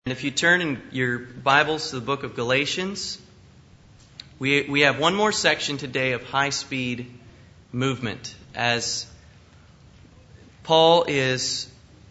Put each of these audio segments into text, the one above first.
And if you turn in your Bibles to the book of Galatians, we have one more section today of high-speed movement. As Paul he's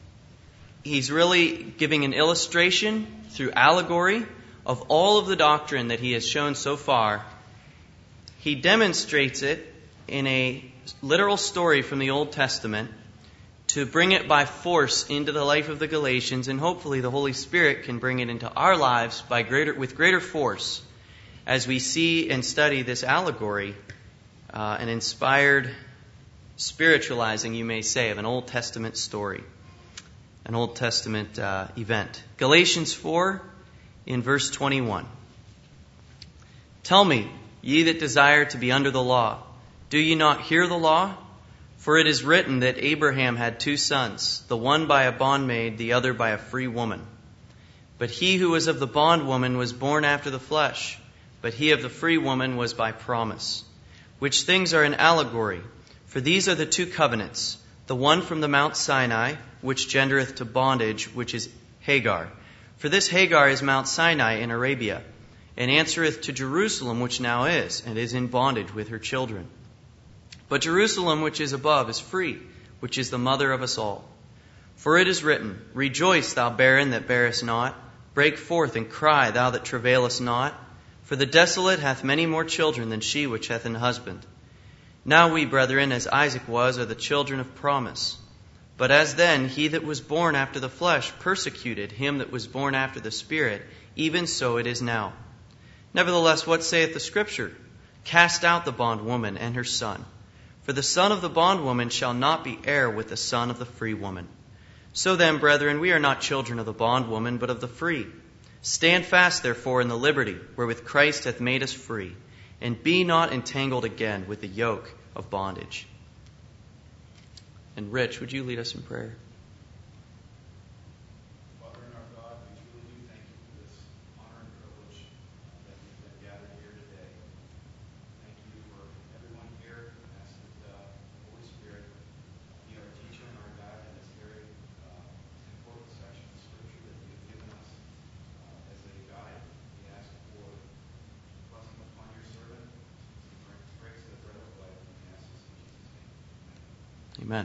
really giving an illustration through allegory of all of the doctrine that he has shown so far. He demonstrates it in a literal story from the Old Testament to bring it by force into the life of the Galatians, and hopefully the Holy Spirit can bring it into our lives with greater force as we see and study this allegory, an inspired spiritualizing, you may say, of an Old Testament story, an Old Testament event. Galatians 4 in verse 21. Tell me, ye that desire to be under the law, do ye not hear the law? For it is written that Abraham had two sons, the one by a bondmaid, the other by a free woman. But he who was of the bondwoman was born after the flesh, but he of the free woman was by promise. Which things are an allegory? For these are the two covenants, the one from the Mount Sinai, which gendereth to bondage, which is Hagar. For this Hagar is Mount Sinai in Arabia, and answereth to Jerusalem, which now is, and is in bondage with her children. But Jerusalem which is above is free, which is the mother of us all. For it is written, Rejoice, thou barren that bearest not. Break forth and cry, thou that travailest not. For the desolate hath many more children than she which hath an husband. Now we, brethren, as Isaac was, are the children of promise. But as then he that was born after the flesh persecuted him that was born after the Spirit, even so it is now. Nevertheless, what saith the Scripture? Cast out the bondwoman and her son. For the son of the bondwoman shall not be heir with the son of the free woman. So then, brethren, we are not children of the bondwoman, but of the free. Stand fast, therefore, in the liberty wherewith Christ hath made us free, and be not entangled again with the yoke of bondage. And Rich, would you lead us in prayer? Amen.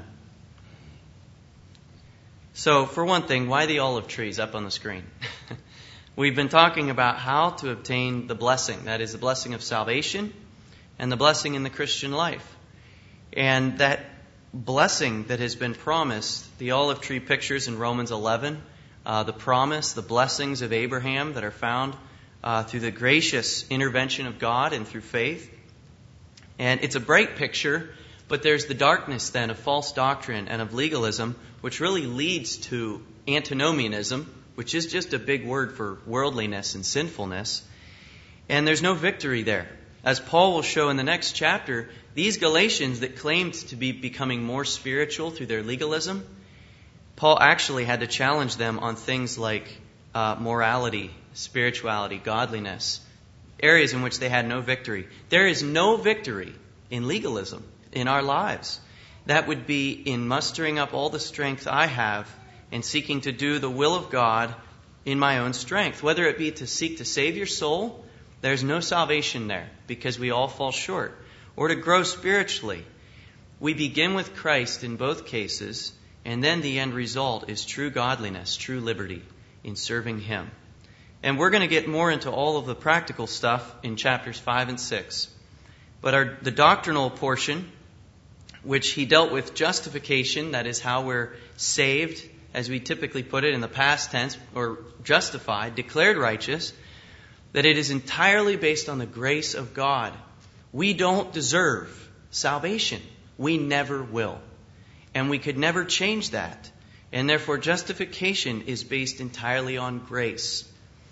So, for one thing, why the olive trees up on the screen? We've been talking about how to obtain the blessing. That is the blessing of salvation and the blessing in the Christian life. And that blessing that has been promised, the olive tree pictures in Romans 11, the promise, the blessings of Abraham that are found through the gracious intervention of God and through faith. And it's a bright picture. But there's the darkness then of false doctrine and of legalism, which really leads to antinomianism, which is just a big word for worldliness and sinfulness. And there's no victory there. As Paul will show in the next chapter, these Galatians that claimed to be becoming more spiritual through their legalism, Paul actually had to challenge them on things like morality, spirituality, godliness, areas in which they had no victory. There is no victory in legalism in our lives. That would be in mustering up all the strength I have and seeking to do the will of God in my own strength. Whether it be to seek to save your soul, there's no salvation there because we all fall short. Or to grow spiritually. We begin with Christ in both cases, and then the end result is true godliness, true liberty in serving Him. And we're going to get more into all of the practical stuff in chapters 5 and 6. But the doctrinal portion, which he dealt with justification, that is how we're saved, as we typically put it in the past tense, or justified, declared righteous, that it is entirely based on the grace of God. We don't deserve salvation. We never will. And we could never change that. And therefore justification is based entirely on grace.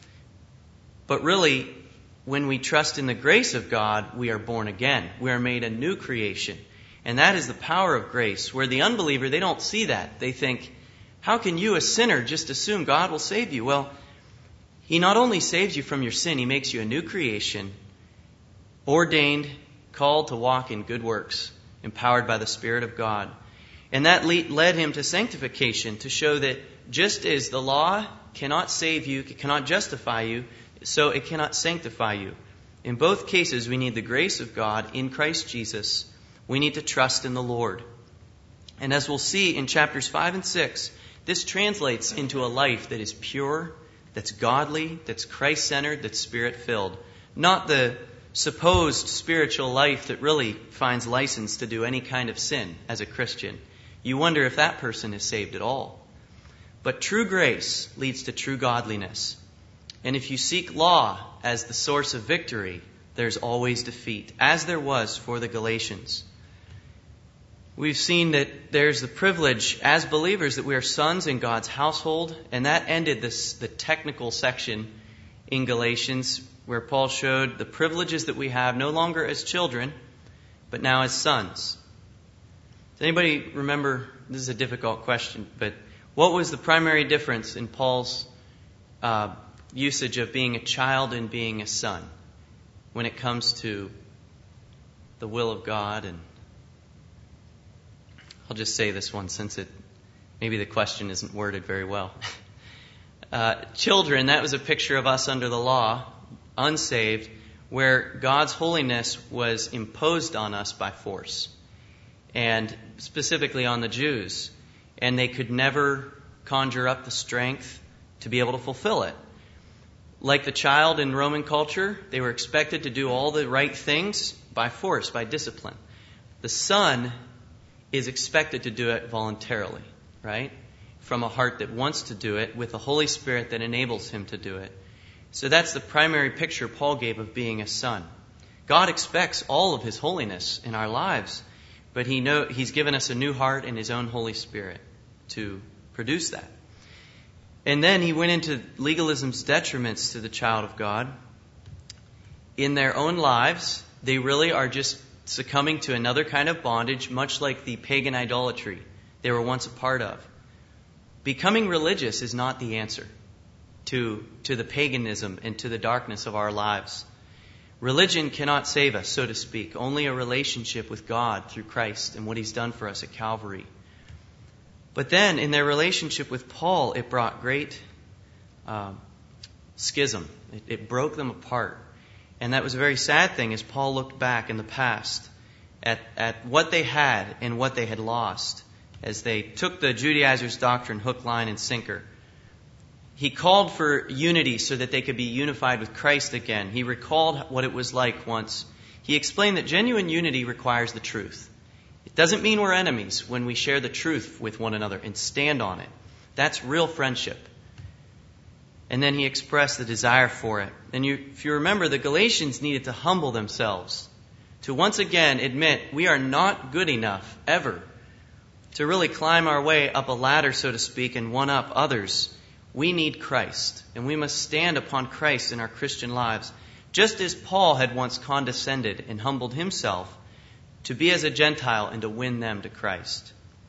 But really, when we trust in the grace of God, we are born again. We are made a new creation. And that is the power of grace, where the unbeliever, they don't see that. They think, how can you, a sinner, just assume God will save you? Well, He not only saves you from your sin, He makes you a new creation, ordained, called to walk in good works, empowered by the Spirit of God. And that led Him to sanctification, to show that just as the law cannot save you, it cannot justify you, so it cannot sanctify you. In both cases, we need the grace of God in Christ Jesus. We need to trust in the Lord. And as we'll see in chapters 5 and 6, this translates into a life that is pure, that's godly, that's Christ-centered, that's Spirit-filled. Not the supposed spiritual life that really finds license to do any kind of sin as a Christian. You wonder if that person is saved at all. But true grace leads to true godliness. And if you seek law as the source of victory, there's always defeat, as there was for the Galatians. We've seen that there's the privilege as believers that we are sons in God's household, and that ended the technical section in Galatians where Paul showed the privileges that we have no longer as children, but now as sons. Does anybody remember, this is a difficult question, but what was the primary difference in Paul's usage of being a child and being a son when it comes to the will of God? And I'll just say this one since maybe the question isn't worded very well. Children, that was a picture of us under the law, unsaved, where God's holiness was imposed on us by force, and specifically on the Jews. And they could never conjure up the strength to be able to fulfill it. Like the child in Roman culture, they were expected to do all the right things by force, by discipline. The son is expected to do it voluntarily, right? From a heart that wants to do it, with the Holy Spirit that enables him to do it. So that's the primary picture Paul gave of being a son. God expects all of His holiness in our lives, but He's given us a new heart and His own Holy Spirit to produce that. And then He went into legalism's detriments to the child of God. In their own lives, they really are just succumbing to another kind of bondage, much like the pagan idolatry they were once a part of. Becoming religious is not the answer to the paganism and to the darkness of our lives. Religion cannot save us, so to speak. Only a relationship with God through Christ and what He's done for us at Calvary. But then, in their relationship with Paul, it brought great schism. It broke them apart. And that was a very sad thing as Paul looked back in the past at what they had and what they had lost as they took the Judaizers' doctrine hook, line, and sinker. He called for unity so that they could be unified with Christ again. He recalled what it was like once. He explained that genuine unity requires the truth. It doesn't mean we're enemies when we share the truth with one another and stand on it. That's real friendship. And then he expressed the desire for it. And if you remember, the Galatians needed to humble themselves, to once again admit we are not good enough ever to really climb our way up a ladder, so to speak, and one up others. We need Christ, and we must stand upon Christ in our Christian lives, just as Paul had once condescended and humbled himself to be as a Gentile and to win them to Christ.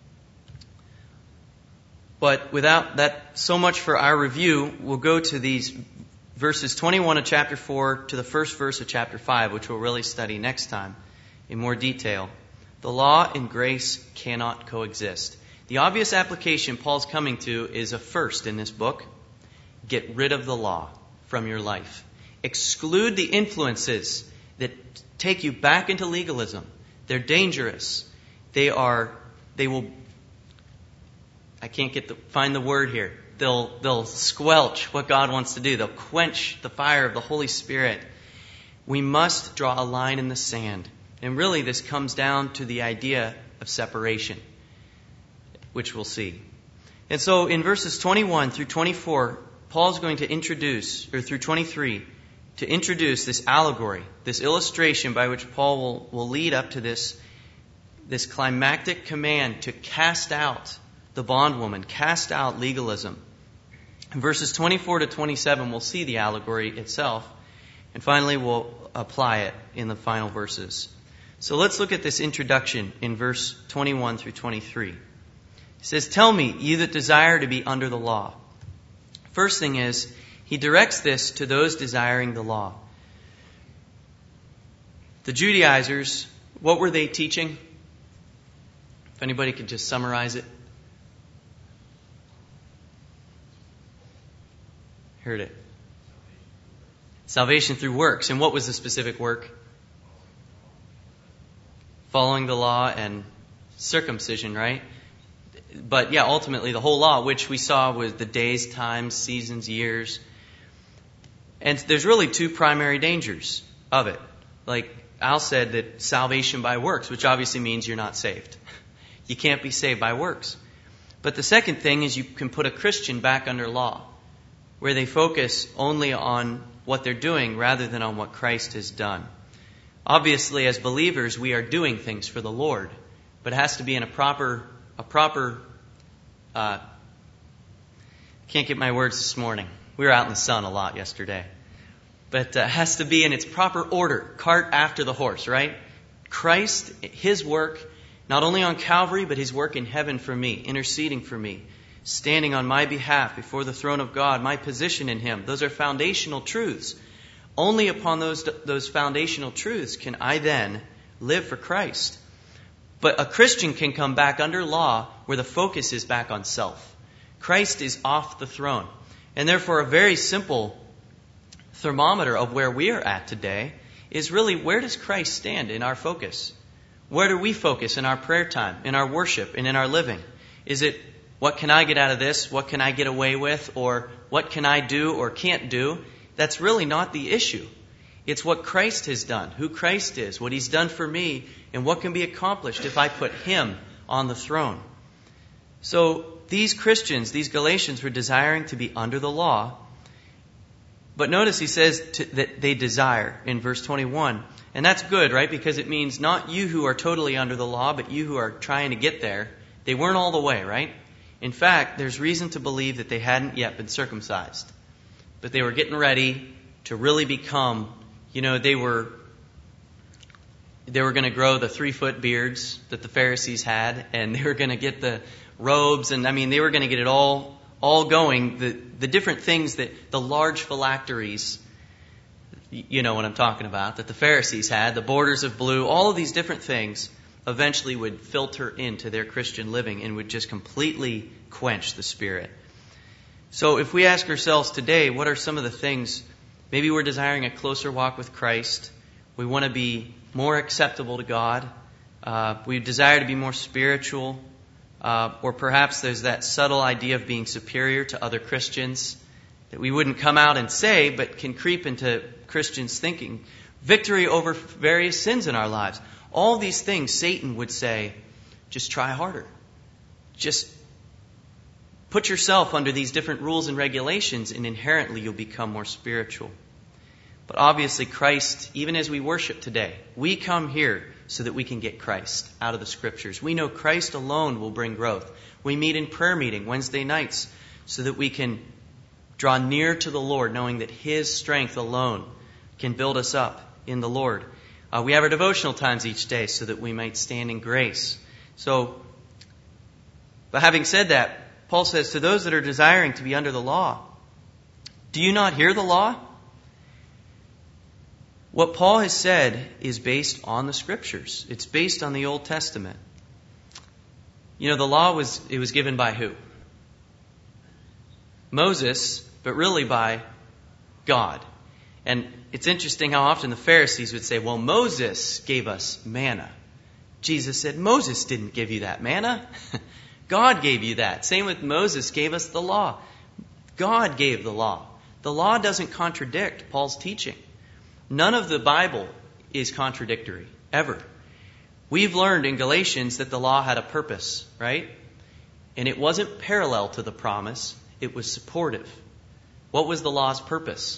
But without that, so much for our review, we'll go to these verses 21 of chapter 4 to the first verse of chapter 5, which we'll really study next time in more detail. The law and grace cannot coexist. The obvious application Paul's coming to is a first in this book. Get rid of the law from your life. Exclude the influences that take you back into legalism. They're dangerous. They will, I can't find the word here. They'll squelch what God wants to do. They'll quench the fire of the Holy Spirit. We must draw a line in the sand. And really this comes down to the idea of separation, which we'll see. And so in verses 21 through 24, Paul's going to introduce, or through 23, to introduce this allegory, this illustration by which Paul will lead up to this climactic command to cast out the bondwoman, cast out legalism. In verses 24 to 27, we'll see the allegory itself. And finally, we'll apply it in the final verses. So let's look at this introduction in verse 21 through 23. It says, "Tell me, you that desire to be under the law." First thing is, he directs this to those desiring the law. The Judaizers, what were they teaching? If anybody could just summarize it. Heard it. Salvation through works. And what was the specific work? Following the law and circumcision, right? But yeah, ultimately the whole law, which we saw was the days, times, seasons, years. And there's really two primary dangers of it. Like Al said, that salvation by works, which obviously means you're not saved. You can't be saved by works. But the second thing is you can put a Christian back under law, where they focus only on what they're doing rather than on what Christ has done. Obviously, as believers, we are doing things for the Lord, but it has to be in a proper, can't get my words this morning. We were out in the sun a lot yesterday. But it has to be in its proper order, cart after the horse, right? Christ, His work, not only on Calvary, but His work in heaven for me, interceding for me, standing on my behalf before the throne of God, my position in Him. Those are foundational truths. Only upon those foundational truths can I then live for Christ. But a Christian can come back under law where the focus is back on self. Christ is off the throne. And therefore a very simple thermometer of where we are at today is really, where does Christ stand in our focus? Where do we focus in our prayer time, in our worship, and in our living? Is it, what can I get out of this? What can I get away with? Or what can I do or can't do? That's really not the issue. It's what Christ has done, who Christ is, what He's done for me, and what can be accomplished if I put Him on the throne. So these Christians, these Galatians, were desiring to be under the law. But notice he says that they desire in verse 21. And that's good, right? Because it means not you who are totally under the law, but you who are trying to get there. They weren't all the way, right? In fact, there's reason to believe that they hadn't yet been circumcised. But they were getting ready to really become, they were going to grow the 3-foot beards that the Pharisees had, and they were going to get the robes, and they were going to get it all going. The different things that the large phylacteries, you know what I'm talking about, that the Pharisees had, the borders of blue, all of these different things eventually would filter into their Christian living and would just completely quench the Spirit. So if we ask ourselves today, what are some of the things, maybe we're desiring a closer walk with Christ, we want to be more acceptable to God, we desire to be more spiritual, or perhaps there's that subtle idea of being superior to other Christians that we wouldn't come out and say, but can creep into Christians' thinking. Victory over various sins in our lives. All these things Satan would say, just try harder. Just put yourself under these different rules and regulations, and inherently you'll become more spiritual. But obviously Christ, even as we worship today, we come here so that we can get Christ out of the Scriptures. We know Christ alone will bring growth. We meet in prayer meeting Wednesday nights so that we can draw near to the Lord, knowing that His strength alone can build us up in the Lord. We have our devotional times each day so that we might stand in grace. But having said that, Paul says, to those that are desiring to be under the law, do you not hear the law? What Paul has said is based on the Scriptures. It's based on the Old Testament. The law was given by who? Moses, but really by God. And it's interesting how often the Pharisees would say, well, Moses gave us manna. Jesus said, Moses didn't give you that manna. God gave you that. Same with Moses gave us the law. God gave the law. The law doesn't contradict Paul's teaching. None of the Bible is contradictory, ever. We've learned in Galatians that the law had a purpose, right? And it wasn't parallel to the promise. It was supportive. What was the law's purpose?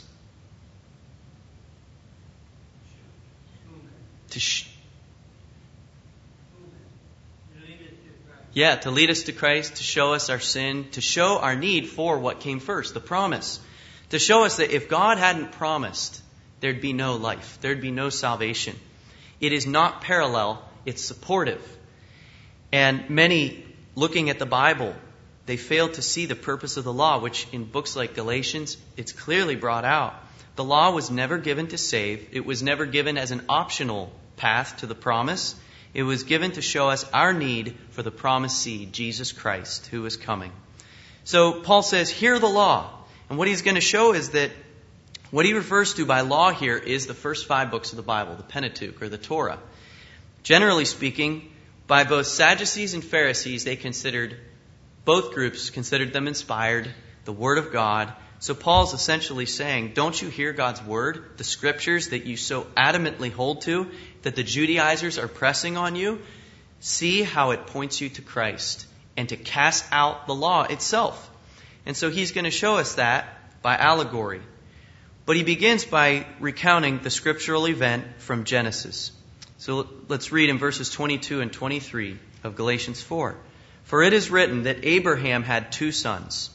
To lead us to Christ, to show us our sin, to show our need for what came first, the promise. To show us that if God hadn't promised, there'd be no life. There'd be no salvation. It is not parallel. It's supportive. And many, looking at the Bible, they fail to see the purpose of the law, which in books like Galatians, it's clearly brought out. The law was never given to save. It was never given as an optional path to the promise. It was given to show us our need for the promised seed, Jesus Christ, who is coming. So Paul says, hear the law. And what he's going to show is that what he refers to by law here is the first 5 books of the Bible, the Pentateuch or the Torah. Generally speaking, by both Sadducees and Pharisees, both groups considered them inspired, the Word of God. So Paul's essentially saying, don't you hear God's Word, the Scriptures that you so adamantly hold to, that the Judaizers are pressing on you? See how it points you to Christ and to cast out the law itself. And so he's going to show us that by allegory. But he begins by recounting the scriptural event from Genesis. So let's read in verses 22 and 23 of Galatians 4. For it is written that Abraham had 2 sons,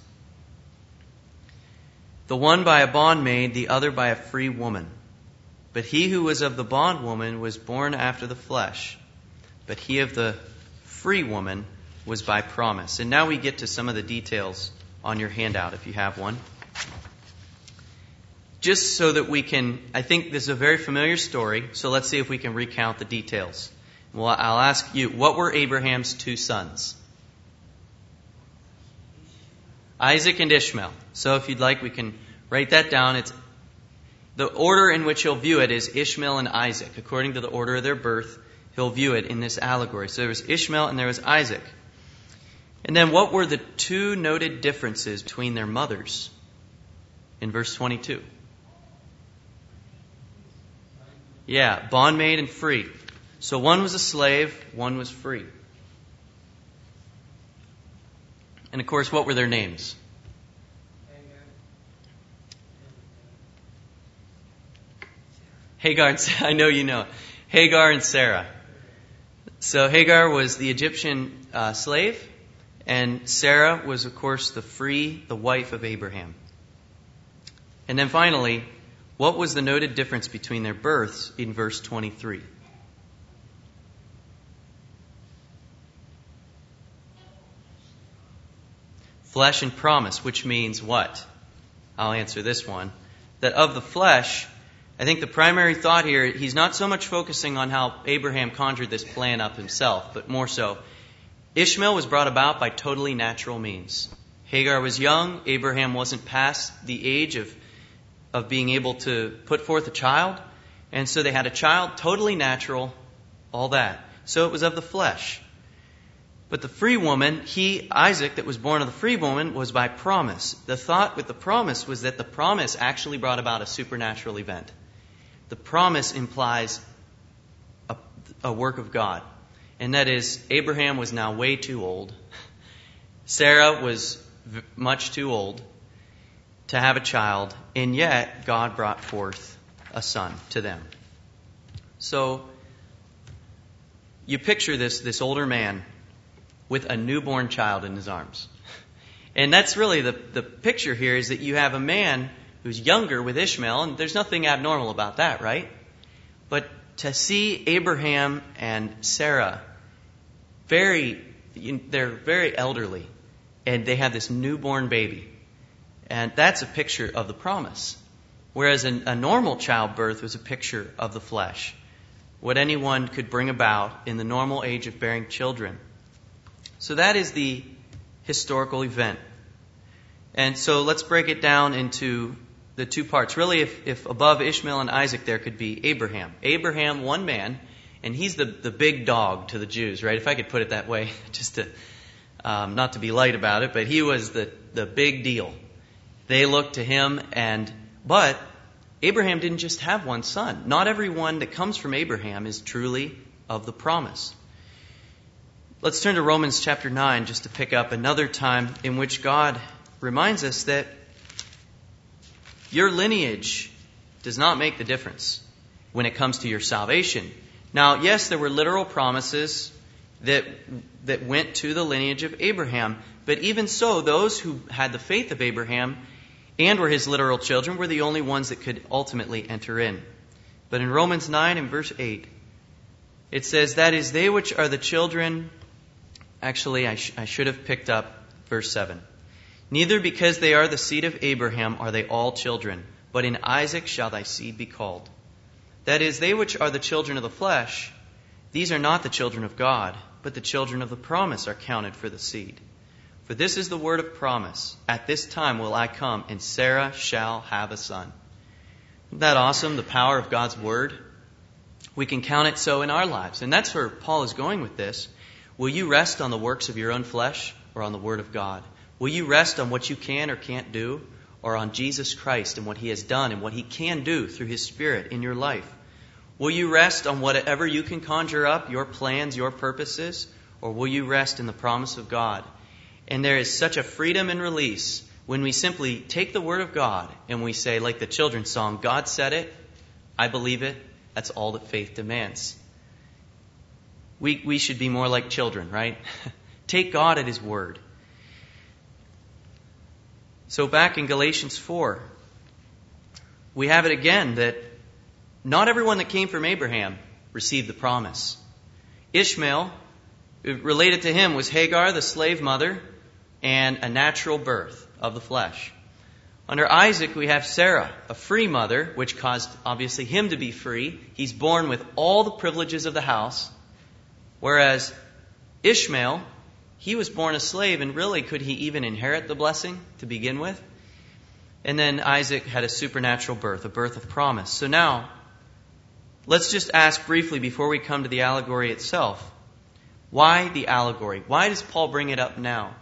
the one by a bondmaid, the other by a free woman. But he who was of the bondwoman was born after the flesh, but he of the free woman was by promise. And now we get to some of the details on your handout, if you have one. Just so that we can, I think this is a very familiar story, so let's see if we can recount the details. Well, I'll ask you, what were Abraham's 2 sons? Isaac and Ishmael. So if you'd like, we can write that down. It's the order in which he'll view it is Ishmael and Isaac. According to the order of their birth, he'll view it in this allegory. So there was Ishmael and there was Isaac. And then what were the 2 noted differences between their mothers in verse 22? Yeah, bondmaid and free. So one was a slave, one was free. And of course, what were their names? Hagar and I know you know. Hagar and Sarah. So Hagar was the Egyptian slave, and Sarah was, of course, the wife of Abraham. And then finally, what was the noted difference between their births in verse 23? Flesh and promise, which means what? I'll answer this one. That of the flesh, I think the primary thought here, he's not so much focusing on how Abraham conjured this plan up himself, but more so, Ishmael was brought about by totally natural means. Hagar was young. Abraham wasn't past the age of being able to put forth a child. And so they had a child, totally natural, all that. So it was of the flesh. But the free woman, Isaac, that was born of the free woman, was by promise. The thought with the promise was that the promise actually brought about a supernatural event. The promise implies a work of God. And that is, Abraham was now way too old. Sarah was much too old to have a child, and yet God brought forth a son to them. So you picture this older man with a newborn child in his arms. And that's really the picture here, is that you have a man who's younger with Ishmael, and there's nothing abnormal about that, right? But to see Abraham and Sarah, they're very elderly, and they have this newborn baby. And that's a picture of the promise. Whereas a normal childbirth was a picture of the flesh, what anyone could bring about in the normal age of bearing children. So that is the historical event. And so let's break it down into the 2 parts. Really, if above Ishmael and Isaac there could be Abraham. Abraham, one man, and he's the big dog to the Jews, right? If I could put it that way, just to not to be light about it, but he was the big deal. They looked to him, but Abraham didn't just have one son. Not everyone that comes from Abraham is truly of the promise. Let's turn to Romans chapter 9 just to pick up another time in which God reminds us that your lineage does not make the difference when it comes to your salvation. Now, yes, there were literal promises that went to the lineage of Abraham, but even so, those who had the faith of Abraham and were his literal children were the only ones that could ultimately enter in. But in Romans 9 and verse 8, it says, that is, they which are the children... Actually, I should have picked up verse 7. Neither because they are the seed of Abraham are they all children, but in Isaac shall thy seed be called. That is, they which are the children of the flesh, these are not the children of God, but the children of the promise are counted for the seed. For this is the word of promise. At this time will I come, and Sarah shall have a son. Isn't that awesome, the power of God's word? We can count it so in our lives. And that's where Paul is going with this. Will you rest on the works of your own flesh or on the word of God? Will you rest on what you can or can't do, or on Jesus Christ and what He has done and what He can do through His Spirit in your life? Will you rest on whatever you can conjure up, your plans, your purposes, or will you rest in the promise of God? And there is such a freedom and release when we simply take the Word of God and we say, like the children's song, God said it, I believe it, that's all that faith demands. We should be more like children, right? Take God at His Word. So back in Galatians 4, we have it again that not everyone that came from Abraham received the promise. Ishmael, related to him was Hagar, the slave mother, and a natural birth of the flesh. Under Isaac, we have Sarah, a free mother, which caused, obviously, him to be free. He's born with all the privileges of the house. Whereas Ishmael, he was born a slave, and really, could he even inherit the blessing to begin with? And then Isaac had a supernatural birth, a birth of promise. So now, let's just ask briefly before we come to the allegory itself. Why the allegory? Why does Paul bring it up now?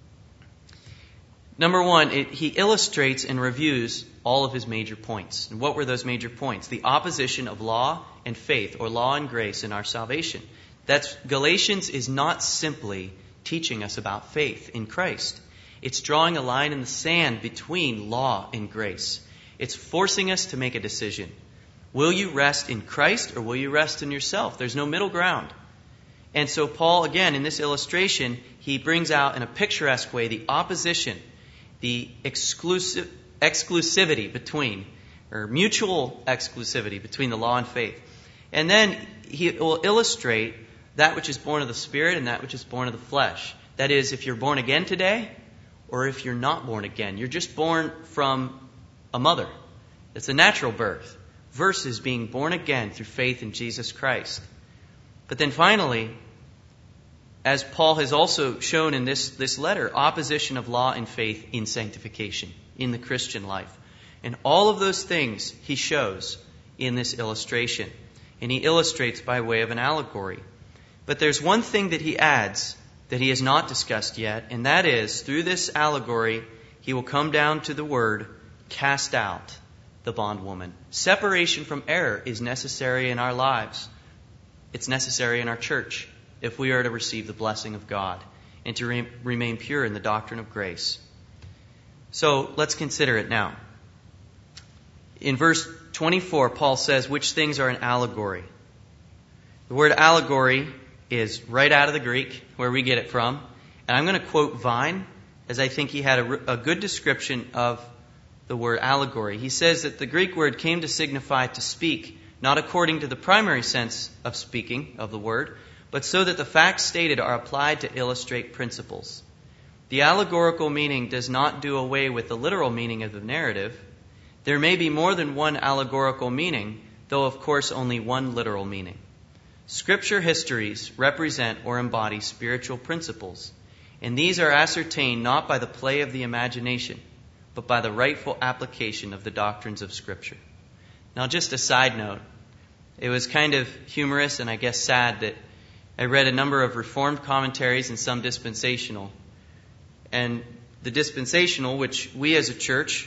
Number one, he illustrates and reviews all of his major points. And what were those major points? The opposition of law and faith, or law and grace in our salvation. Galatians is not simply teaching us about faith in Christ. It's drawing a line in the sand between law and grace. It's forcing us to make a decision. Will you rest in Christ or will you rest in yourself? There's no middle ground. And so Paul, again, in this illustration, he brings out in a picturesque way the opposition, the exclusivity between, or mutual exclusivity between the law and faith. And then he will illustrate that which is born of the Spirit and that which is born of the flesh. That is, if you're born again today, or if you're not born again. You're just born from a mother. It's a natural birth, versus being born again through faith in Jesus Christ. But then finally, as Paul has also shown in this letter, opposition of law and faith in sanctification, in the Christian life. And all of those things he shows in this illustration. And he illustrates by way of an allegory. But there's one thing that he adds that he has not discussed yet, and that is, through this allegory, he will come down to the word, cast out the bondwoman. Separation from error is necessary in our lives. It's necessary in our church if we are to receive the blessing of God and to remain pure in the doctrine of grace. So let's consider it now. In verse 24, Paul says, which things are an allegory? The word allegory is right out of the Greek, where we get it from. And I'm going to quote Vine, as I think he had a good description of the word allegory. He says that the Greek word came to signify to speak, not according to the primary sense of speaking of the word, but so that the facts stated are applied to illustrate principles. The allegorical meaning does not do away with the literal meaning of the narrative. There may be more than one allegorical meaning, though of course only one literal meaning. Scripture histories represent or embody spiritual principles, and these are ascertained not by the play of the imagination, but by the rightful application of the doctrines of Scripture. Now, just a side note, it was kind of humorous and I guess sad that I read a number of Reformed commentaries and some dispensational. And the dispensational, which we as a church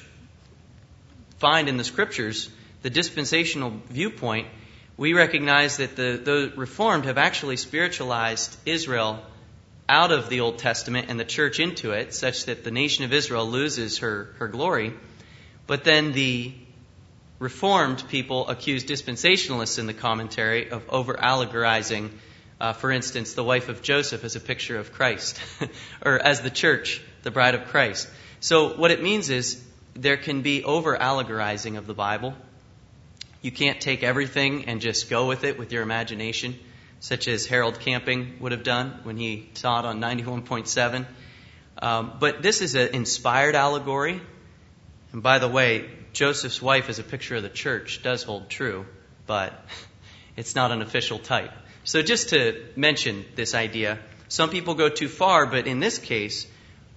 find in the Scriptures, the dispensational viewpoint, we recognize that the Reformed have actually spiritualized Israel out of the Old Testament and the church into it, such that the nation of Israel loses her glory. But then the Reformed people accuse dispensationalists in the commentary of over-allegorizing, for instance, the wife of Joseph as a picture of Christ, or as the church, the bride of Christ. So what it means is there can be over-allegorizing of the Bible. You can't take everything and just go with it with your imagination, such as Harold Camping would have done when he taught on 91.7. But this is an inspired allegory. And by the way, Joseph's wife as a picture of the church does hold true, but it's not an official type. So just to mention this idea, some people go too far, but in this case,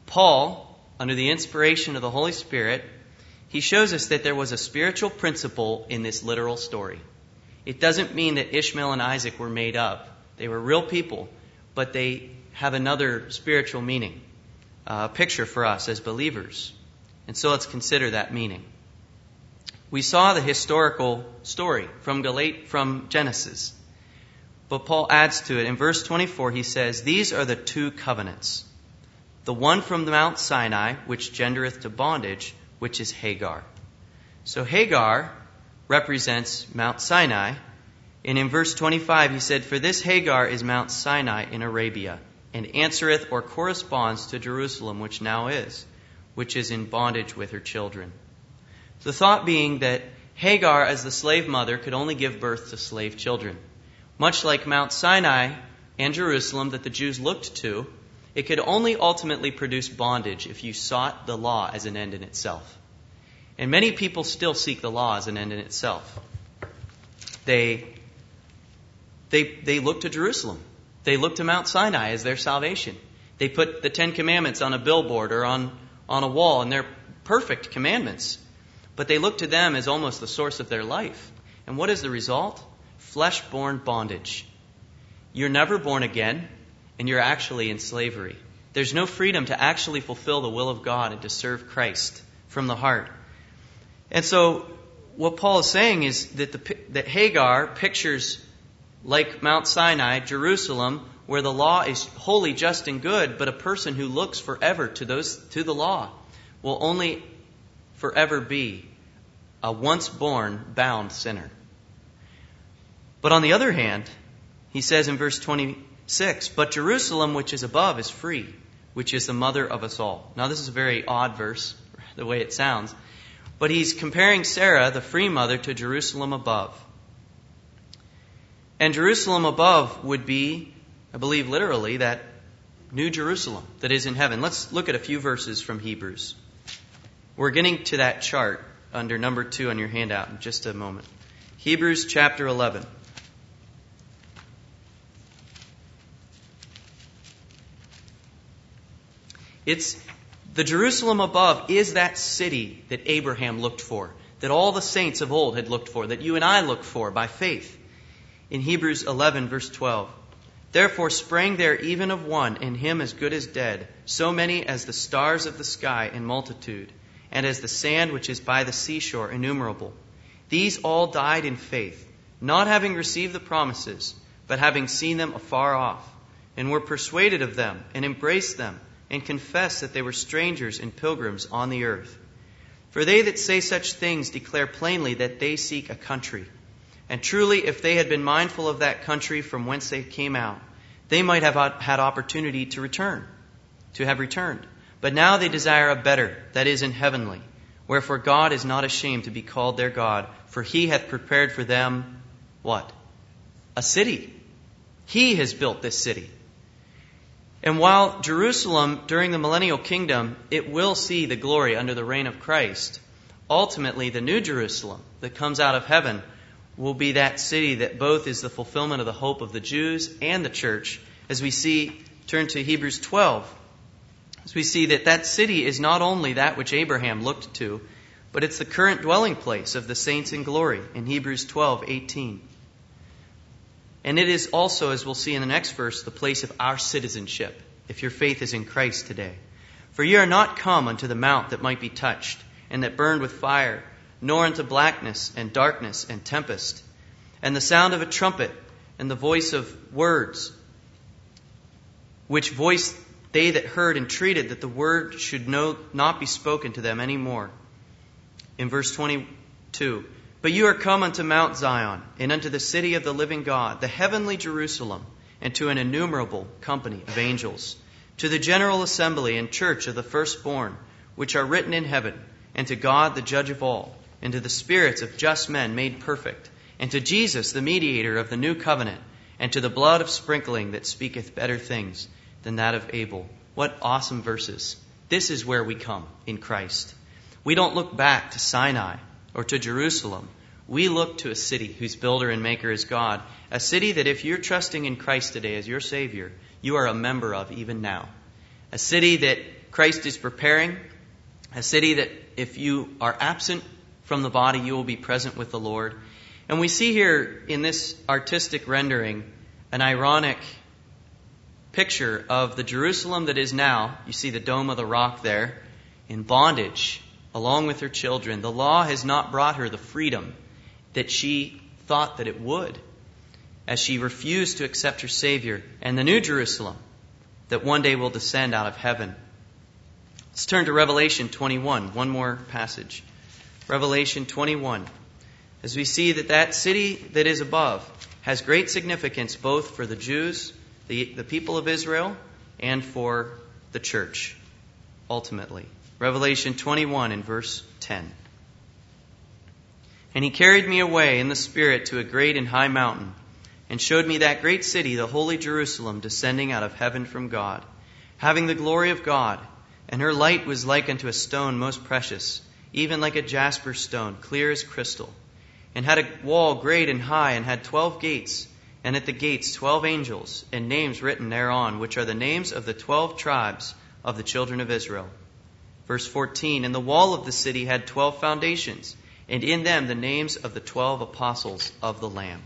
Paul, under the inspiration of the Holy Spirit, he shows us that there was a spiritual principle in this literal story. It doesn't mean that Ishmael and Isaac were made up. They were real people, but they have another spiritual meaning, a picture for us as believers. And so let's consider that meaning. We saw the historical story from Genesis. But Paul adds to it. In verse 24, he says, "These are the two covenants. The one from the Mount Sinai, which gendereth to bondage, which is Hagar." So Hagar represents Mount Sinai. And in verse 25, he said, "For this Hagar is Mount Sinai in Arabia, and answereth or corresponds to Jerusalem, which now is, which is in bondage with her children." The thought being that Hagar, as the slave mother, could only give birth to slave children. Much like Mount Sinai and Jerusalem that the Jews looked to, it could only ultimately produce bondage if you sought the law as an end in itself. And many people still seek the law as an end in itself. They look to Jerusalem. They look to Mount Sinai as their salvation. They put the 10 Commandments on a billboard or on a wall, and they're perfect commandments. But they look to them as almost the source of their life. And what is the result? Flesh-born bondage. You're never born again, and you're actually in slavery. There's no freedom to actually fulfill the will of God and to serve Christ from the heart. And so what Paul is saying is that Hagar pictures, like Mount Sinai, Jerusalem, where the law is holy, just, and good, but a person who looks forever to the law will only forever be a once-born, bound sinner. But on the other hand, he says in verse 26, "But Jerusalem, which is above, is free, which is the mother of us all." Now this is a very odd verse, the way it sounds. But he's comparing Sarah, the free mother, to Jerusalem above. And Jerusalem above would be, I believe literally, that New Jerusalem that is in heaven. Let's look at a few verses from Hebrews. We're getting to that chart under number 2 on your handout in just a moment. Hebrews chapter 11. The Jerusalem above is that city that Abraham looked for, that all the saints of old had looked for, that you and I look for by faith. In Hebrews 11, verse 12, "Therefore sprang there even of one, and him as good as dead, so many as the stars of the sky in multitude, and as the sand which is by the seashore innumerable. These all died in faith, not having received the promises, but having seen them afar off, and were persuaded of them, and embraced them, and confessed that they were strangers and pilgrims on the earth. For they that say such things declare plainly that they seek a country. And truly, if they had been mindful of that country from whence they came out, they might have had opportunity to have returned. But now they desire a better, that is, in heavenly. Wherefore God is not ashamed to be called their God, for he hath prepared for them," what? "A city." He has built this city. And while Jerusalem, during the millennial kingdom, it will see the glory under the reign of Christ, ultimately the new Jerusalem that comes out of heaven will be that city that both is the fulfillment of the hope of the Jews and the church. As we see, turn to Hebrews 12, as we see that city is not only that which Abraham looked to, but it's the current dwelling place of the saints in glory in Hebrews 12:18. And it is also, as we'll see in the next verse, the place of our citizenship, if your faith is in Christ today. "For ye are not come unto the mount that might be touched, and that burned with fire, nor unto blackness and darkness and tempest, and the sound of a trumpet, and the voice of words, which voice they that heard entreated that the word should not be spoken to them any more." In verse 22, "But you are come unto Mount Zion, and unto the city of the living God, the heavenly Jerusalem, and to an innumerable company of angels, to the general assembly and church of the firstborn, which are written in heaven, and to God the judge of all, and to the spirits of just men made perfect, and to Jesus the mediator of the new covenant, and to the blood of sprinkling that speaketh better things than that of Abel." What awesome verses. This is where we come in Christ. We don't look back to Sinai or to Jerusalem. We look to a city whose builder and maker is God. A city that if you're trusting in Christ today as your Savior, you are a member of even now. A city that Christ is preparing, a city that if you are absent from the body, you will be present with the Lord. And we see here in this artistic rendering an ironic picture of the Jerusalem that is now, you see the Dome of the Rock there, in bondage, along with her children. The law has not brought her the freedom that she thought that it would, as she refused to accept her Savior, and the New Jerusalem that one day will descend out of heaven. Let's turn to Revelation 21, one more passage. Revelation 21. As we see that city that is above has great significance both for the Jews, the people of Israel, and for the church, ultimately. Revelation 21 in verse 10. And he carried me away in the Spirit to a great and high mountain, and showed me that great city, the holy Jerusalem, descending out of heaven from God, having the glory of God. And her light was like unto a stone most precious, even like a jasper stone, clear as crystal. And had a wall great and high, and had 12 gates, and at the gates 12 angels, and names written thereon, which are the names of the 12 tribes of the children of Israel. Verse 14, and the wall of the city had 12 foundations, and in them the names of the 12 apostles of the Lamb.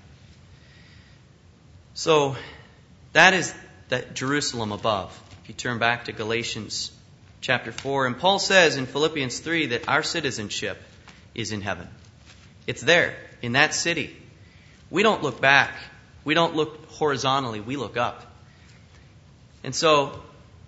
So that is that Jerusalem above. If you turn back to Galatians chapter 4, and Paul says in Philippians 3 that our citizenship is in heaven. It's there, in that city. We don't look back. We don't look horizontally. We look up. And so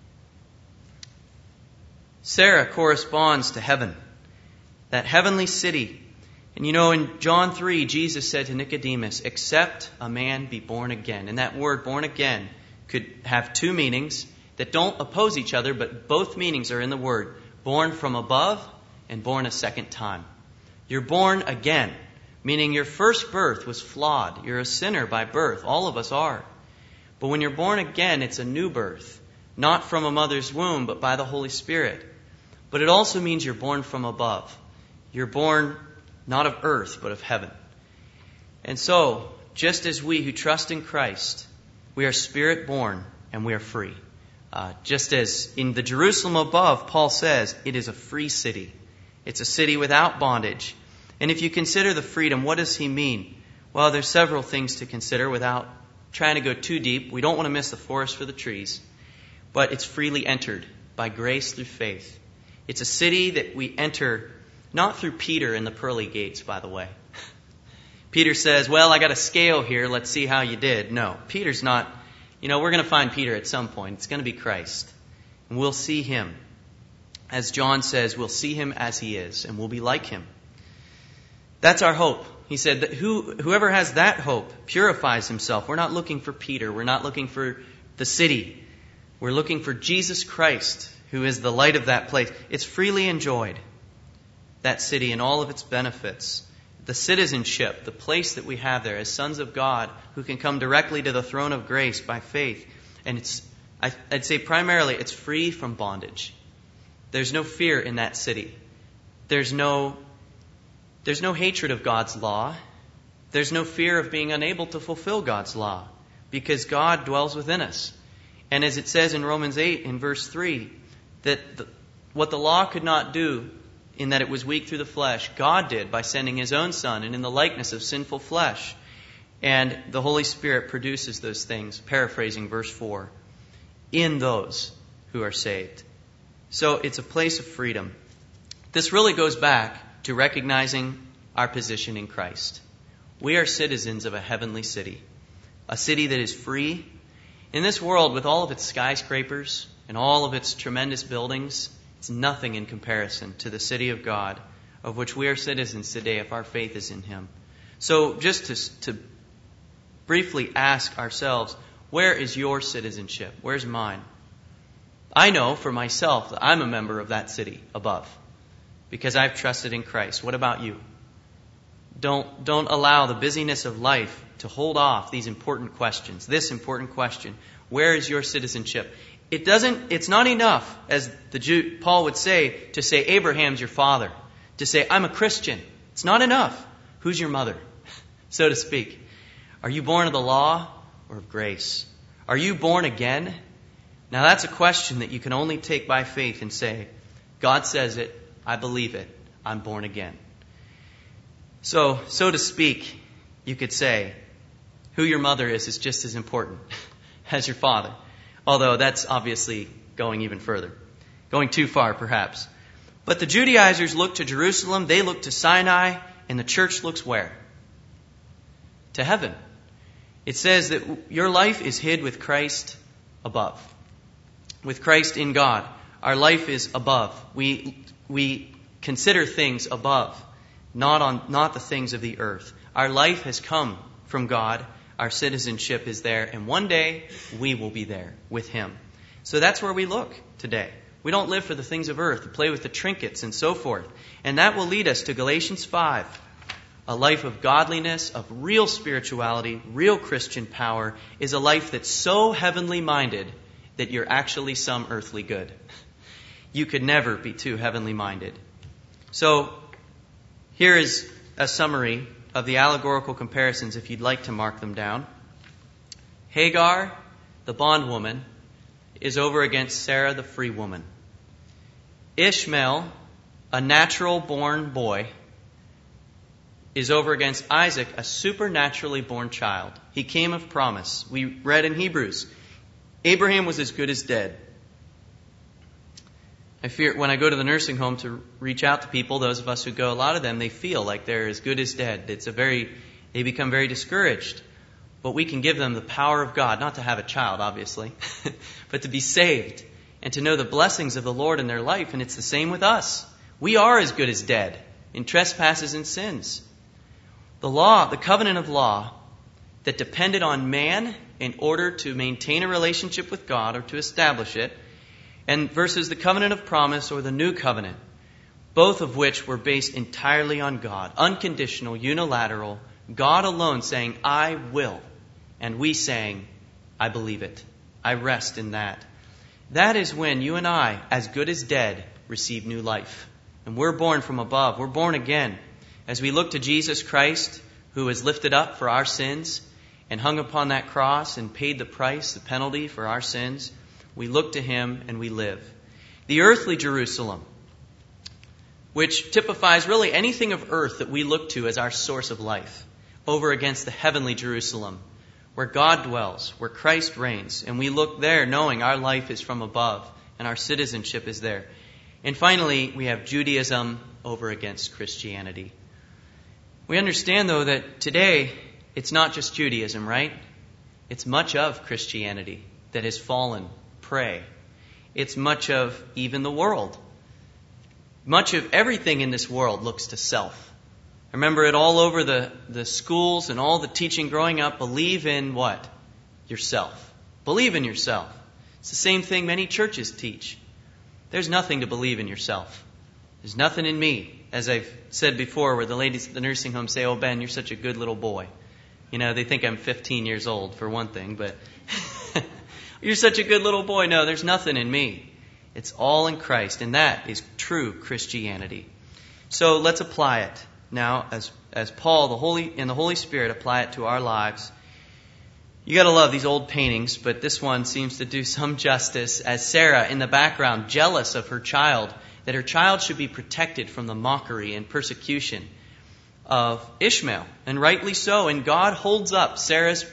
Sarah corresponds to heaven, that heavenly city. And you know, in John 3, Jesus said to Nicodemus, except a man be born again. And that word born again could have two meanings that don't oppose each other, but both meanings are in the word. Born from above and born a second time. You're born again, meaning your first birth was flawed. You're a sinner by birth. All of us are. But when you're born again, it's a new birth. Not from a mother's womb, but by the Holy Spirit. But it also means you're born from above. You're born not of earth, but of heaven. And so, just as we who trust in Christ, we are spirit born and we are free. Just as in the Jerusalem above, Paul says, it is a free city. It's a city without bondage. And if you consider the freedom, what does he mean? Well, there's several things to consider without trying to go too deep. We don't want to miss the forest for the trees. But it's freely entered by grace through faith. It's a city that we enter not through Peter and the pearly gates, by the way. Peter says, well, I got a scale here. Let's see how you did. No, Peter's not. We're going to find Peter at some point. It's going to be Christ. And we'll see him. As John says, we'll see him as he is, and we'll be like him. That's our hope. He said that whoever has that hope purifies himself. We're not looking for Peter. We're not looking for the city. We're looking for Jesus Christ, who is the light of that place. It's freely enjoyed, that city and all of its benefits. The citizenship, the place that we have there as sons of God who can come directly to the throne of grace by faith. And I'd say primarily it's free from bondage. There's no fear in that city. There's no hatred of God's law. There's no fear of being unable to fulfill God's law because God dwells within us. And as it says in Romans 8 in verse 3, that what the law could not do in that it was weak through the flesh, God did by sending his own Son and in the likeness of sinful flesh. And the Holy Spirit produces those things, paraphrasing verse 4, in those who are saved. So it's a place of freedom. This really goes back to recognizing our position in Christ. We are citizens of a heavenly city, a city that is free. In this world, with all of its skyscrapers and all of its tremendous buildings, it's nothing in comparison to the city of God, of which we are citizens today if our faith is in him. So just to briefly ask ourselves, where is your citizenship? Where's mine? I know for myself that I'm a member of that city above because I've trusted in Christ. What about you? Don't allow the busyness of life to hold off these important questions. This important question, where is your citizenship? It's not enough, as Paul would say, to say Abraham's your father, to say I'm a Christian. It's not enough. Who's your mother, so to speak? Are you born of the law or of grace? Are you born again? Now that's a question that you can only take by faith and say, God says it, I believe it, I'm born again. So to speak, you could say, who your mother is just as important as your father. Although that's obviously going even further. Going too far, perhaps. But the Judaizers look to Jerusalem, they look to Sinai, and the church looks where? To heaven. It says that your life is hid with Christ above. With Christ in God. Our life is above. We consider things above, not the things of the earth. Our life has come from God. Our citizenship is there. And one day, we will be there with Him. So that's where we look today. We don't live for the things of earth, play with the trinkets and so forth. And that will lead us to Galatians 5. A life of godliness, of real spirituality, real Christian power, is a life that's so heavenly minded that you're actually some earthly good. You could never be too heavenly minded. So, here is a summary of the allegorical comparisons if you'd like to mark them down. Hagar, the bondwoman, is over against Sarah, the free woman. Ishmael, a natural-born boy, is over against Isaac, a supernaturally born child. He came of promise. We read in Hebrews, Abraham was as good as dead. I fear when I go to the nursing home to reach out to people, those of us who go, a lot of them, they feel like they're as good as dead. They become very discouraged. But we can give them the power of God, not to have a child, obviously, but to be saved and to know the blessings of the Lord in their life. And it's the same with us. We are as good as dead in trespasses and sins. The law, the covenant of law that depended on man in order to maintain a relationship with God or to establish it, and versus the covenant of promise or the new covenant, both of which were based entirely on God, unconditional, unilateral, God alone saying, I will, and we saying, I believe it. I rest in that. That is when you and I, as good as dead, receive new life. And we're born from above. We're born again. As we look to Jesus Christ, who was lifted up for our sins and hung upon that cross and paid the price, the penalty for our sins, we look to Him and we live. The earthly Jerusalem, which typifies really anything of earth that we look to as our source of life, over against the heavenly Jerusalem, where God dwells, where Christ reigns, and we look there knowing our life is from above and our citizenship is there. And finally, we have Judaism over against Christianity. We understand, though, that today it's not just Judaism, right? It's much of Christianity that has fallen prey. It's much of even the world. Much of everything in this world looks to self. I remember it all over the schools and all the teaching growing up. Believe in what? Yourself. Believe in yourself. It's the same thing many churches teach. There's nothing to believe in yourself. There's nothing in me. As I've said before, where the ladies at the nursing home say, oh, Ben, you're such a good little boy. You know, they think I'm 15 years old for one thing, but you're such a good little boy. No, there's nothing in me. It's all in Christ, and that is true Christianity. So let's apply it now as Paul, the Holy Spirit, apply it to our lives. You got to love these old paintings, but this one seems to do some justice as Sarah in the background, jealous of her child, that her child should be protected from the mockery and persecution of Ishmael, and rightly so. And God holds up Sarah's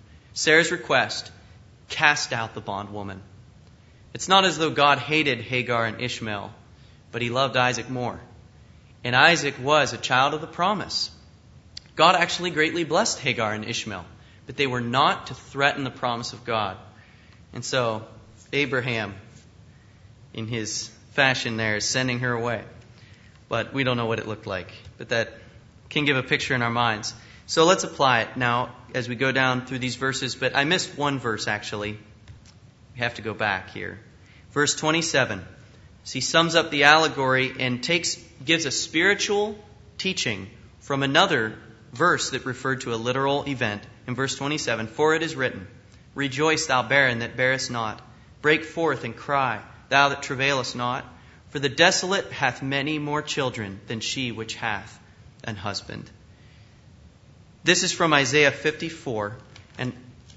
request, cast out the bondwoman. It's not as though God hated Hagar and Ishmael, but He loved Isaac more. And Isaac was a child of the promise. God actually greatly blessed Hagar and Ishmael, but they were not to threaten the promise of God. And so Abraham, in his fashion there, is sending her away. But we don't know what it looked like. But that can give a picture in our minds. So let's apply it now as we go down through these verses. But I missed one verse, actually. We have to go back here. Verse 27. So he sums up the allegory and gives a spiritual teaching from another verse that referred to a literal event. In verse 27, for it is written, rejoice, thou barren that bearest not. Break forth and cry, thou that travailest not. For the desolate hath many more children than she which hath an husband. This is from Isaiah 54. And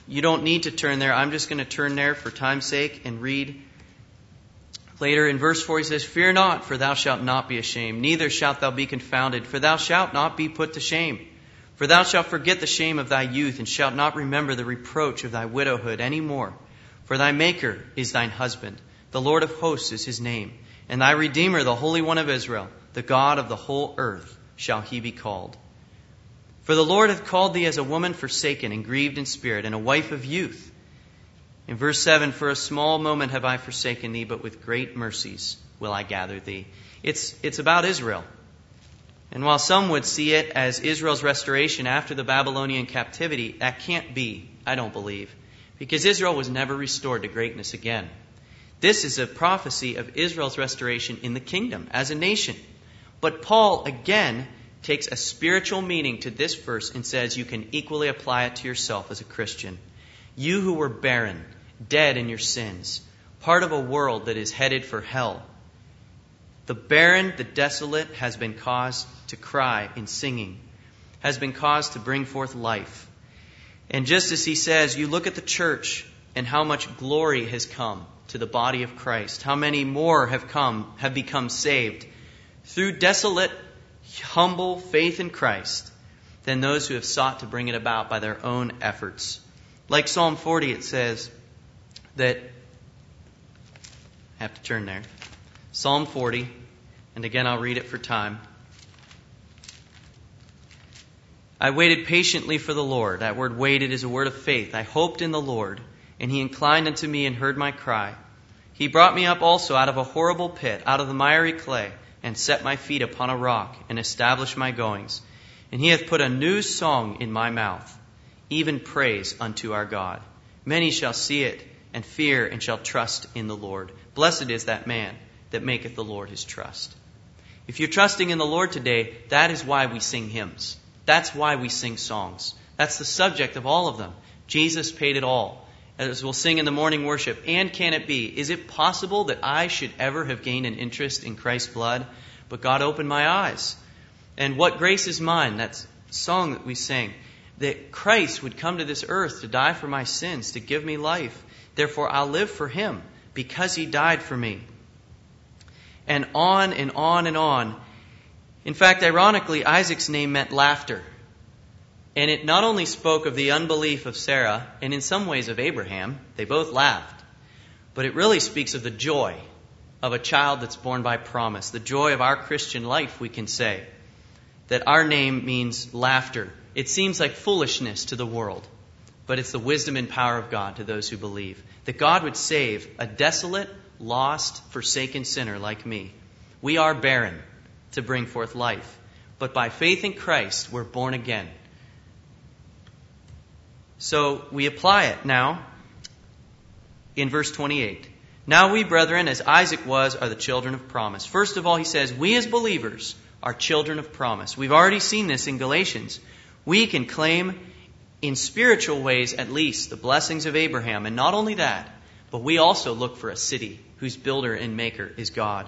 You don't need to turn there. I'm just going to turn there for time's sake and read. Later in verse 4 he says, "Fear not, for thou shalt not be ashamed, neither shalt thou be confounded, for thou shalt not be put to shame. For thou shalt forget the shame of thy youth, and shalt not remember the reproach of thy widowhood any more. For thy Maker is thine husband, the Lord of hosts is his name, and thy Redeemer, the Holy One of Israel, the God of the whole earth, shall he be called. For the Lord hath called thee as a woman forsaken and grieved in spirit, and a wife of youth." In verse 7, "For a small moment have I forsaken thee, but with great mercies will I gather thee." It's about Israel. And while some would see it as Israel's restoration after the Babylonian captivity, that can't be, I don't believe, because Israel was never restored to greatness again. This is a prophecy of Israel's restoration in the kingdom as a nation. But Paul, again, takes a spiritual meaning to this verse and says you can equally apply it to yourself as a Christian. You who were barren, dead in your sins, part of a world that is headed for hell. The barren, the desolate has been caused to cry in singing, has been caused to bring forth life. And just as he says, you look at the church and how much glory has come to the body of Christ, how many more have become saved through desolate, humble faith in Christ than those who have sought to bring it about by their own efforts. Like Psalm 40, it says that, I have to turn there, Psalm 40, and again I'll read it for time. "I waited patiently for the Lord." That word waited is a word of faith. "I hoped in the Lord, and he inclined unto me and heard my cry. He brought me up also out of a horrible pit, out of the miry clay, and set my feet upon a rock, and established my goings. And he hath put a new song in my mouth, even praise unto our God. Many shall see it, and fear, and shall trust in the Lord. Blessed is that man that maketh the Lord his trust." If you're trusting in the Lord today, that is why we sing hymns. That's why we sing songs. That's the subject of all of them. Jesus paid it all. As we'll sing in the morning worship, and can it be? Is it possible that I should ever have gained an interest in Christ's blood? But God opened my eyes. And what grace is mine? That song that we sing. That Christ would come to this earth to die for my sins, to give me life. Therefore I'll live for him because he died for me. And on and on and on. In fact, ironically, Isaac's name meant laughter. And it not only spoke of the unbelief of Sarah, and in some ways of Abraham, they both laughed, but it really speaks of the joy of a child that's born by promise, the joy of our Christian life, we can say. That our name means laughter. It seems like foolishness to the world, but it's the wisdom and power of God to those who believe. That God would save a desolate, lost, forsaken sinner like me. We are barren to bring forth life, but by faith in Christ, we're born again. So we apply it now in verse 28. "Now we, brethren, as Isaac was, are the children of promise." First of all, he says, we as believers are children of promise. We've already seen this in Galatians. We can claim in spiritual ways at least the blessings of Abraham. And not only that, but we also look for a city whose builder and maker is God.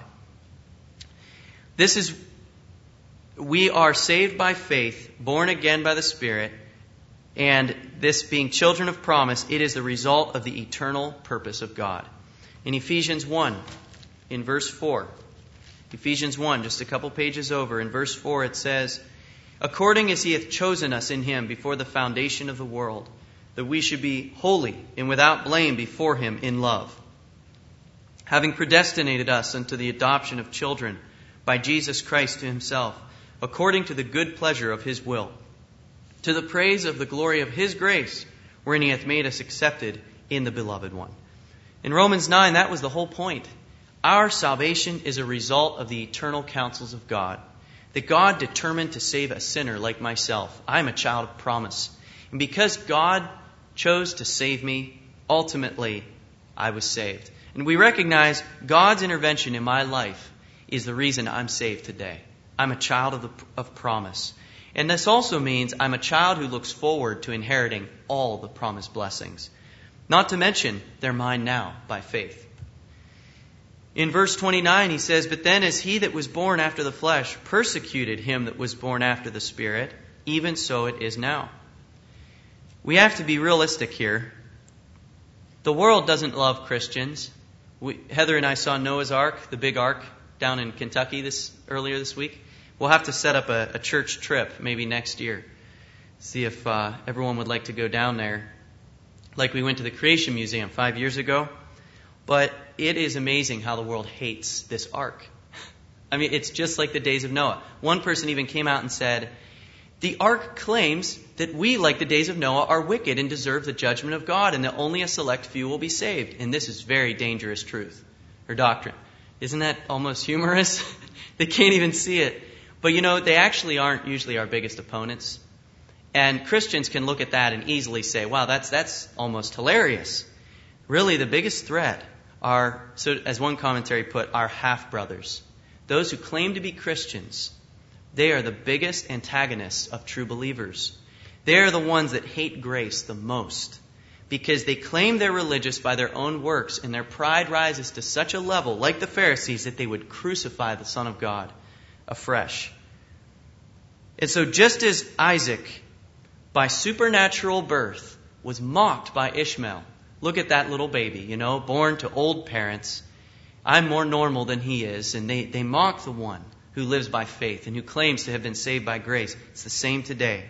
We are saved by faith, born again by the Spirit, and this being children of promise, it is the result of the eternal purpose of God. In Ephesians 1, in verse 4, Ephesians 1, just a couple pages over, in verse 4 it says, "According as he hath chosen us in him before the foundation of the world, that we should be holy and without blame before him in love, having predestinated us unto the adoption of children by Jesus Christ to himself, according to the good pleasure of his will, to the praise of the glory of his grace, wherein he hath made us accepted in the beloved one." In Romans 9, that was the whole point. Our salvation is a result of the eternal counsels of God. That God determined to save a sinner like myself. I'm a child of promise. And because God chose to save me, ultimately I was saved. And we recognize God's intervention in my life is the reason I'm saved today. I'm a child of promise. And this also means I'm a child who looks forward to inheriting all the promised blessings. Not to mention, they're mine now by faith. In verse 29, he says, "But then as he that was born after the flesh persecuted him that was born after the Spirit, even so it is now." we have to be realistic here. The world doesn't love Christians. Heather and I saw Noah's Ark, the big ark, down in Kentucky earlier this week. We'll have to set up a church trip maybe next year. See if everyone would like to go down there. Like we went to the Creation Museum 5 years ago. But it is amazing how the world hates this ark. I mean, it's just like the days of Noah. One person even came out and said, the ark claims that we, like the days of Noah, are wicked and deserve the judgment of God, and that only a select few will be saved. And this is very dangerous truth or doctrine. Isn't that almost humorous? They can't even see it. But they actually aren't usually our biggest opponents. And Christians can look at that and easily say, wow, that's almost hilarious. Really, the biggest threat are, so as one commentary put, our half-brothers. Those who claim to be Christians, they are the biggest antagonists of true believers. They are the ones that hate grace the most because they claim they're religious by their own works, and their pride rises to such a level, like the Pharisees, that they would crucify the Son of God afresh. And so just as Isaac, by supernatural birth, was mocked by Ishmael, look at that little baby, born to old parents. I'm more normal than he is. And they mock the one who lives by faith and who claims to have been saved by grace. It's the same today.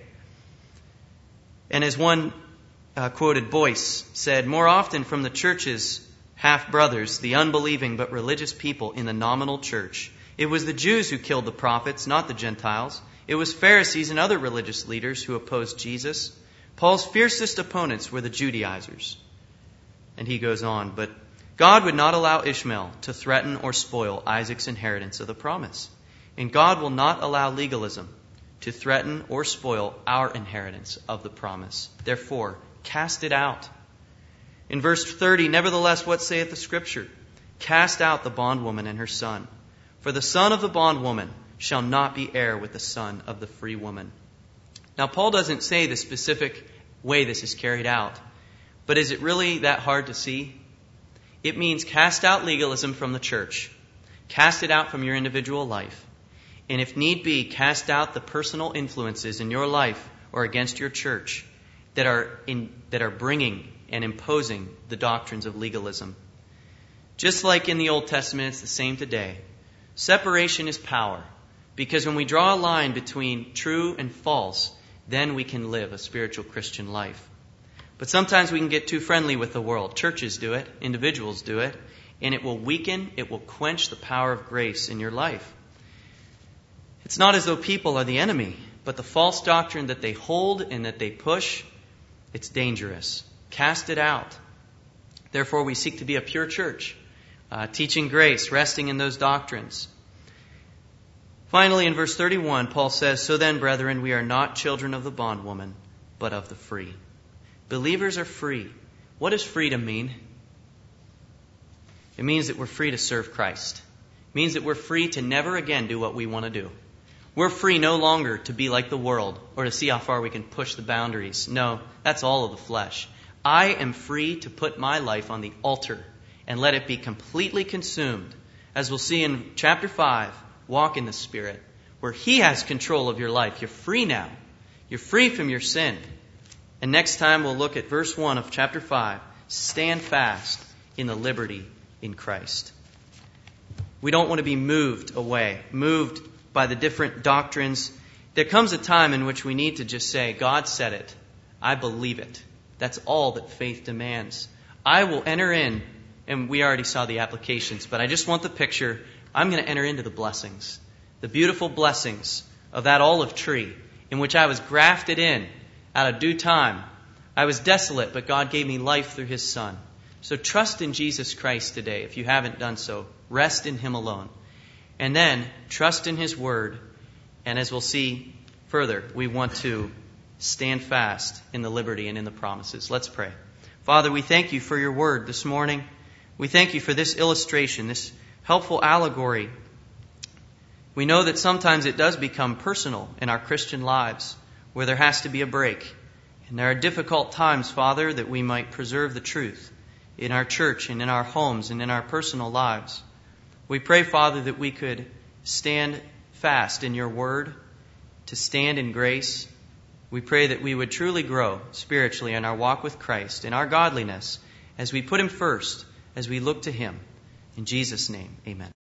And as one quoted Boyce said, more often from the church's half-brothers, the unbelieving but religious people in the nominal church, it was the Jews who killed the prophets, not the Gentiles. It was Pharisees and other religious leaders who opposed Jesus. Paul's fiercest opponents were the Judaizers. And he goes on, but God would not allow Ishmael to threaten or spoil Isaac's inheritance of the promise. And God will not allow legalism to threaten or spoil our inheritance of the promise. Therefore, cast it out. In verse 30, nevertheless, what saith the Scripture? Cast out the bondwoman and her son. For the son of the bondwoman shall not be heir with the son of the free woman. Now, Paul doesn't say the specific way this is carried out. But is it really that hard to see? It means cast out legalism from the church. Cast it out from your individual life. And if need be, cast out the personal influences in your life or against your church that are bringing and imposing the doctrines of legalism. Just like in the Old Testament, it's the same today. Separation is power. Because when we draw a line between true and false, then we can live a spiritual Christian life. But sometimes we can get too friendly with the world. Churches do it. Individuals do it. And it will weaken, it will quench the power of grace in your life. It's not as though people are the enemy, but the false doctrine that they hold and that they push, it's dangerous. Cast it out. Therefore, we seek to be a pure church, teaching grace, resting in those doctrines. Finally, in verse 31, Paul says, so then, brethren, we are not children of the bondwoman, but of the free. Believers are free. What does freedom mean? It means that we're free to serve Christ. It means that we're free to never again do what we want to do. We're free no longer to be like the world or to see how far we can push the boundaries. No, that's all of the flesh. I am free to put my life on the altar and let it be completely consumed. As we'll see in chapter 5, walk in the Spirit, where He has control of your life. You're free now. You're free from your sin. And next time we'll look at verse 1 of chapter 5. Stand fast in the liberty in Christ. We don't want to be moved by the different doctrines. There comes a time in which we need to just say, God said it. I believe it. That's all that faith demands. I will enter in, and we already saw the applications, but I just want the picture. I'm going to enter into the blessings, the beautiful blessings of that olive tree in which I was grafted in out of due time. I was desolate, but God gave me life through His Son. So trust in Jesus Christ today. If you haven't done so, rest in Him alone. And then trust in His Word. And as we'll see further, we want to stand fast in the liberty and in the promises. Let's pray. Father, we thank You for Your Word this morning. We thank You for this illustration, this helpful allegory. We know that sometimes it does become personal in our Christian lives, where there has to be a break. And there are difficult times, Father, that we might preserve the truth in our church and in our homes and in our personal lives. We pray, Father, that we could stand fast in Your Word, to stand in grace, We pray that we would truly grow spiritually in our walk with Christ, in our godliness, as we put Him first, as we look to Him. In Jesus' name, amen.